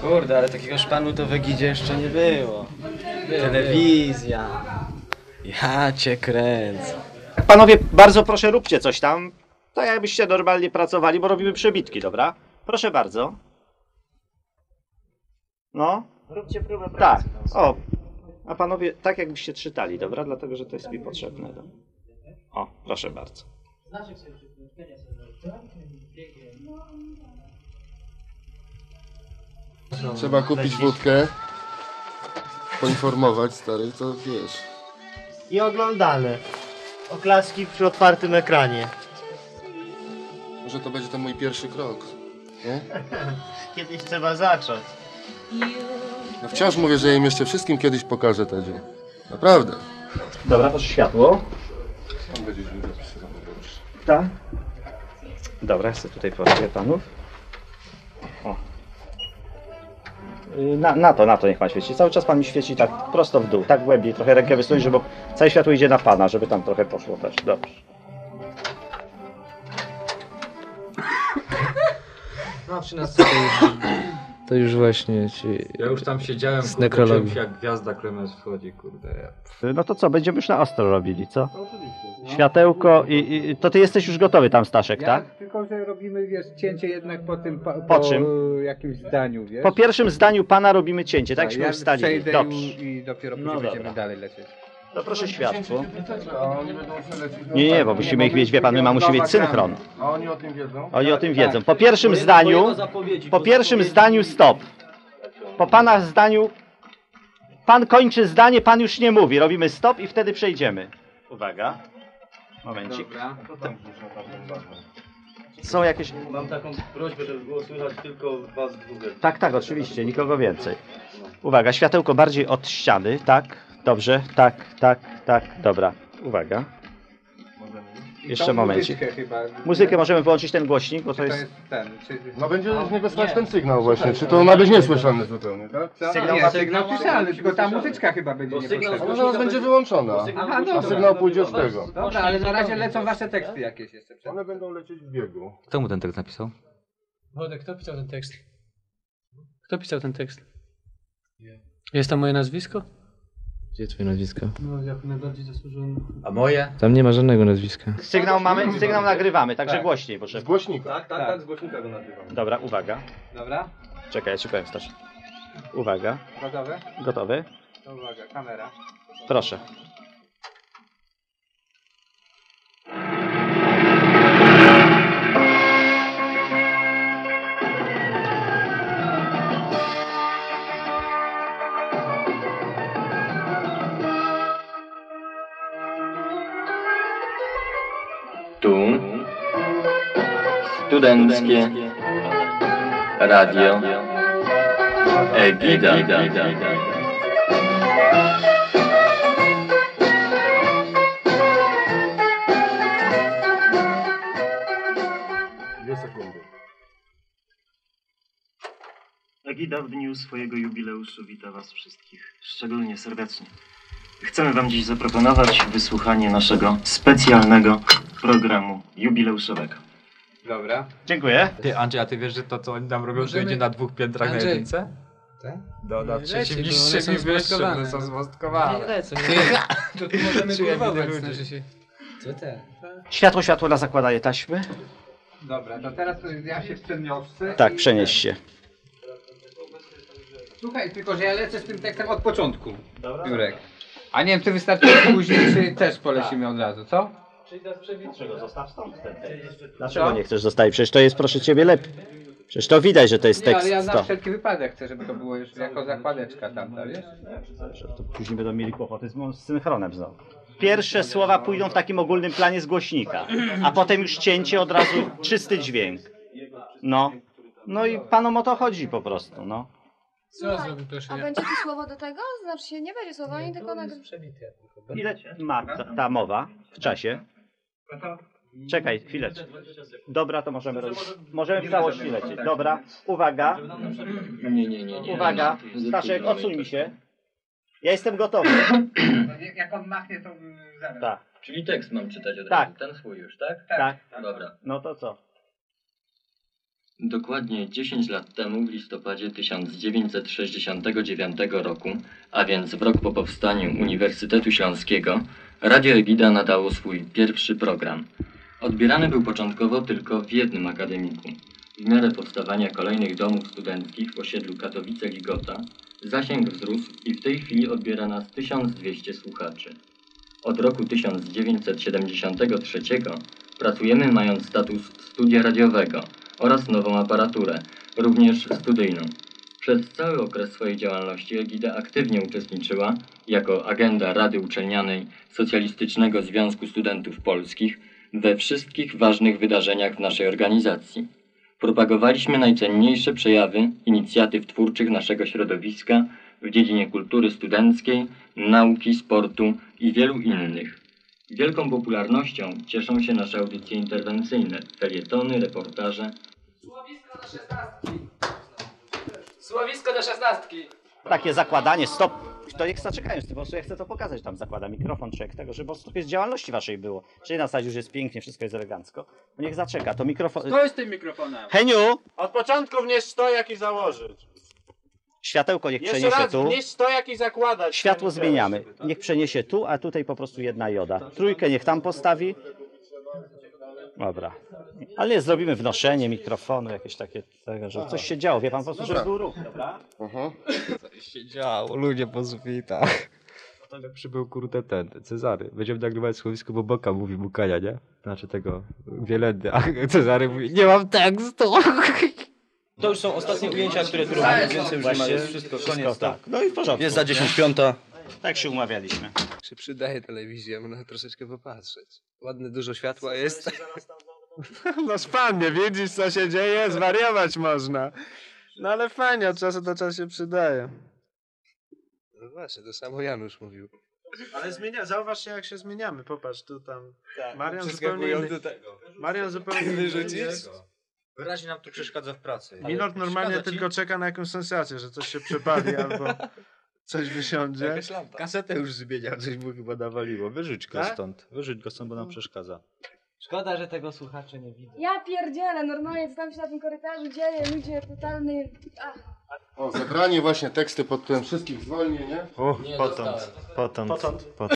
Kurde, ale takiego szpanu to w Egidzie jeszcze nie było. Telewizja. Ja cię kręcę. Panowie, bardzo proszę, róbcie coś tam. Tak jakbyście normalnie pracowali, bo robimy przebitki, dobra? Proszę bardzo. No. Róbcie próbę Tak. pracy. O. A panowie, tak jakbyście czytali, dobra? Dlatego, że to jest mi potrzebne. Dobra? O, proszę bardzo. Trzeba kupić wódkę, poinformować, stary, to wiesz. I oglądane. Oklaski przy otwartym ekranie. Może to będzie ten mój pierwszy krok, nie? Kiedyś trzeba zacząć. No wciąż mówię, że im jeszcze wszystkim kiedyś pokażę ten dzień. Naprawdę. Dobra, proszę światło. On będzie źle zapisywany, dobrze. Tak. Dobra, ja sobie tutaj porobię panów. O. Na to niech pan świeci. Cały czas pan mi świeci tak prosto w dół, tak głębiej, trochę rękę wysunąć, żeby całe światło idzie na pana, żeby tam trochę poszło też. Dobrze. No, przy nas to już właśnie ci... Ja już tam siedziałem, Z kurde, nekrologii. czułem się jak gwiazda Kremes wchodzi, kurde. No to co, będziemy już na ostro robili, co? Światełko i to ty jesteś już gotowy tam, Staszek, tak? Tylko, że robimy, wiesz, cięcie jednak po tym, Po czym? jakimś zdaniu, wiesz? Po pierwszym zdaniu pana robimy cięcie, tak? Jakśmy ja ustalili. przejdę Dobrze. i dopiero No później dobra. będziemy dalej lecieć. To proszę światło. A oni będą przelecieć. Nie, bo musimy ich mieć, wie pan, my musimy mieć synchron. A oni o tym wiedzą? Oni o tym wiedzą. Po pierwszym zdaniu stop. Po pana zdaniu, pan kończy zdanie, pan już nie mówi. Robimy stop i wtedy przejdziemy. Uwaga. Momencik. Są jakieś... Mam taką prośbę, żeby było słychać tylko was dwóch. Tak, tak, oczywiście, nikogo więcej. Uwaga, światełko bardziej od ściany, tak? Dobrze, tak, dobra. Uwaga. Jeszcze momencik. Muzykę możemy wyłączyć, ten głośnik, bo to jest... No będzie z niego słychać ten sygnał właśnie, czy to ma być niesłyszalny zupełnie, tak? Sygnał słyszalny, tylko ta muzyczka chyba będzie niepotrzebna. No zaraz będzie wyłączona, a sygnał pójdzie od tego. Dobra, ale na razie lecą wasze teksty jakieś jeszcze. One będą lecieć w biegu. Kto mu ten tekst napisał? Wodek, kto pisał ten tekst? Kto pisał ten tekst? Jest tam moje nazwisko? Gdzie twoje nazwisko? No, jako najbardziej zasłużony. A moje? Tam nie ma żadnego nazwiska. Sygnał mamy, sygnał nagrywamy, także Tak. głośniej, Z proszę. głośnika. Tak, z głośnika go nagrywam. Dobra, uwaga. Dobra, Czekaj, ja ci powiem, Staszek. Uwaga. gotowe? Gotowy? To uwaga, kamera. Proszę. Tu Studenckie Radio Egida. Dwie sekundy. Egida w dniu swojego jubileuszu wita Was wszystkich szczególnie serdecznie. Chcemy Wam dziś zaproponować wysłuchanie naszego specjalnego programu jubileuszowego. Dobra. Dziękuję. Ty, Andrzej, a ty wiesz, że to co oni tam robią, to będzie na 2 piętrach na Andrzej. jedynce? Tak? Na Nie trzecim leci, bo niższym one i są wyższym, zmostkowane. one są Nie zmostkowane. lecę, nie To tu możemy Czuję kurwować, ludzi. znaczy się. Co ten? Światło na zakładanie taśmy. Dobra, to teraz ja się przeniosę. Tak, przenieś się. Słuchaj, tylko że ja lecę z tym tekstem od początku. Jurek. A nie wiem, czy wystarczy później, czy też polecimy od razu, co? Dlaczego nie chcesz zostawić? Przecież to jest, proszę ciebie, lepiej. Przecież to widać, że to jest Nie, tekst. ale ja na To. wszelki wypadek chcę, żeby to było już jako zakładeczka tamta, wiesz? To później będą mieli kłopoty z synchronem znowu. Pierwsze słowa pójdą w takim ogólnym planie z głośnika, a potem już cięcie, od razu czysty dźwięk. No. No i panom o to chodzi po prostu, no. Co zrobił proszę? A będzie tu słowo do tego? Znaczy się nie będzie słowa, ani tylko Ile ma ta mowa w czasie? Czekaj, chwileczkę. Dobra, to możemy robić. Możemy w całości lecieć. Dobra, uwaga. Nie. Uwaga. Staszek, odsuń mi się. Ja jestem gotowy. Jak on machnie, to zaraz. Tak, Czyli tekst mam czytać od Tak. razu, ten swój już, tak? tak. Dobra. No to co? Dokładnie 10 lat temu, w listopadzie 1969 roku, a więc w rok po powstaniu Uniwersytetu Śląskiego, Radio Egida nadało swój pierwszy program. Odbierany był początkowo tylko w jednym akademiku. W miarę powstawania kolejnych domów studenckich w osiedlu Katowice-Ligota zasięg wzrósł i w tej chwili odbiera nas 1200 słuchaczy. Od roku 1973 pracujemy mając status studia radiowego oraz nową aparaturę, również studyjną. Przez cały okres swojej działalności Egida aktywnie uczestniczyła jako agenda Rady Uczelnianej Socjalistycznego Związku Studentów Polskich we wszystkich ważnych wydarzeniach w naszej organizacji. Propagowaliśmy najcenniejsze przejawy inicjatyw twórczych naszego środowiska w dziedzinie kultury studenckiej, nauki, sportu i wielu innych. Wielką popularnością cieszą się nasze audycje interwencyjne, felietony, reportaże. Słowisko do 16. Takie zakładanie, stop. To niech zaczekają z tym, po prostu ja chcę to pokazać, tam zakłada mikrofon, czy jak tego, żeby po prostu z działalności waszej było. Czyli na zasadzie już jest pięknie, wszystko jest elegancko. To niech zaczeka, to mikrofon... To jest tym mikrofonem. Heniu! Od początku wnieść stojak i założyć. Światełko niech Jeszcze przeniesie raz tu. wnieść stojak i zakładać. Światło zmieniamy. Niech przeniesie tu, a tutaj po prostu jedna joda. Trójkę niech tam postawi. Dobra. Ale nie, zrobimy wnoszenie mikrofonu, jakieś takie, żeby coś się działo. Wie pan, po prostu, żeby był ruch, dobra? Coś się działo, ludzie po sufitach. To lepszy był kurde ten, Cezary. Będziemy nagrywać słowisko, bo Boka mówi Bukania, nie? Znaczy tego, Wielendy, a Cezary mówi, nie mam tekstu. To już są ostatnie ujęcia, które tu robimy, więcej już nie ma, jest wszystko, koniec. Tak. No i w porządku. Jest za 10:05. Tak się umawialiśmy. Się przydaje telewizja, można troszeczkę popatrzeć. Ładne, dużo światła jest. No szpannie, widzisz co się dzieje? Zwariować można. No ale fajnie, od czasu do czasu się przydaje. No właśnie, to samo Janusz mówił. Ale zauważcie jak się zmieniamy, popatrz tu tam. Tak, Marian zupełnie inny. Marian zupełnie inny. Wyraźnie nam to przeszkadza w pracy. Milord normalnie tylko czeka na jakąś sensację, że coś się przepali albo coś wysiądzie. Kasetę już zmieniał, coś mu chyba nawaliło. Wyrzuć go Tak? stąd. Wyrzuć go stąd, bo nam przeszkadza. Szkoda, że tego słuchacze nie widzą. Ja pierdzielę, normalnie co tam się na tym korytarzu dzieje, ludzie totalny... Ach. O, zebranie właśnie teksty pod tytułem wszystkich zwolnień, nie? Potąd.